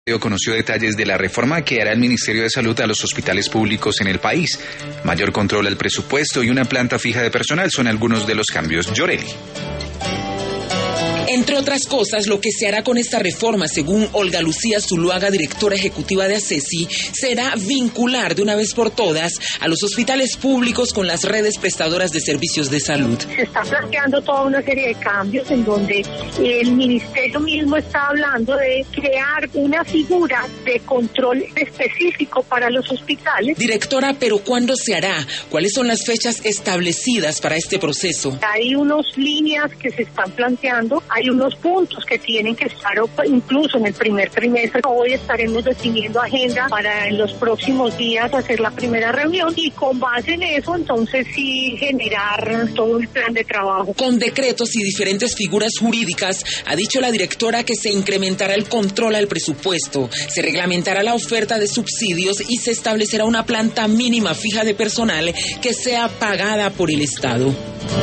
Conoció detalles de la reforma que hará el Ministerio de Salud a los hospitales públicos en el país. Mayor control al presupuesto y una planta fija de personal son algunos de los cambios. Llorelli. Entre otras cosas, lo que se hará con esta reforma, según Olga Lucía Zuluaga, directora ejecutiva de ACESI, será vincular de una vez por todas a los hospitales públicos con las redes prestadoras de servicios de salud. Se está planteando toda una serie de cambios en donde el ministerio mismo está hablando de crear una figura de control específico para los hospitales. Directora, ¿pero cuándo se hará? ¿Cuáles son las fechas establecidas para este proceso? Hay unas líneas que se están planteando. Hay unos puntos que tienen que estar incluso en el primer trimestre. Hoy estaremos definiendo agenda para en los próximos días hacer la primera reunión y con base en eso entonces sí generar todo el plan de trabajo. Con decretos y diferentes figuras jurídicas, ha dicho la directora que se incrementará el control al presupuesto, se reglamentará la oferta de subsidios y se establecerá una planta mínima fija de personal que sea pagada por el Estado.